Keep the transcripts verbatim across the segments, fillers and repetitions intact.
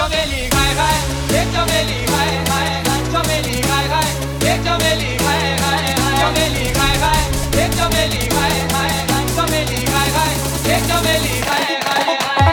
चमेली हाय हाय ये चमेली हाय हाय हाय चमेली हाय हाय ये चमेली हाय हाय हाय चमेली हाय हाय ये चमेली हाय हाय हाय चमेली हाय हाय ये चमेली हाय हाय हाय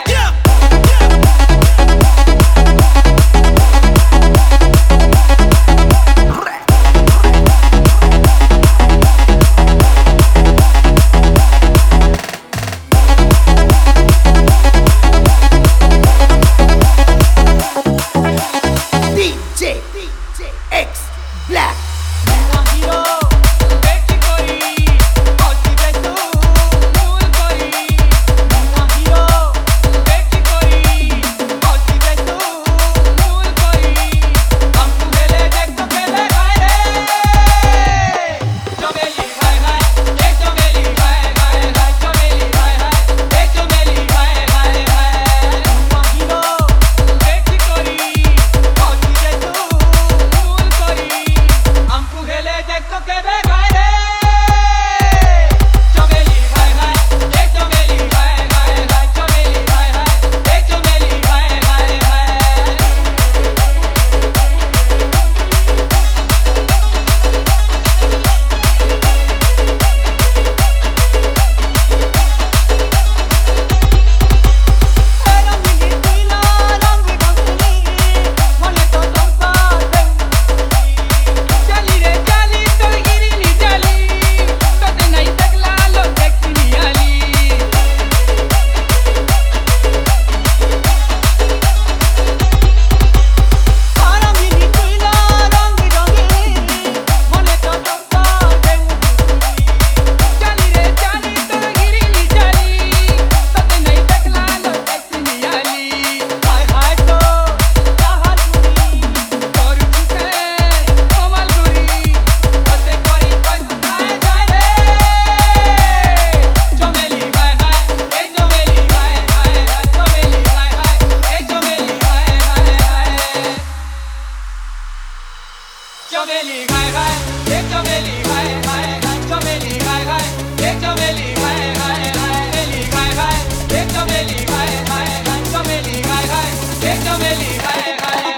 चमेली हाय हाय ये चमेली हाय हाय हाय चमेली हाय हाय ये चमेली हाय हाय हाय चमेली हाय हाय ये चमेली हाय हाय हाय चमेली हाय हाय ये चमेली हाय हाय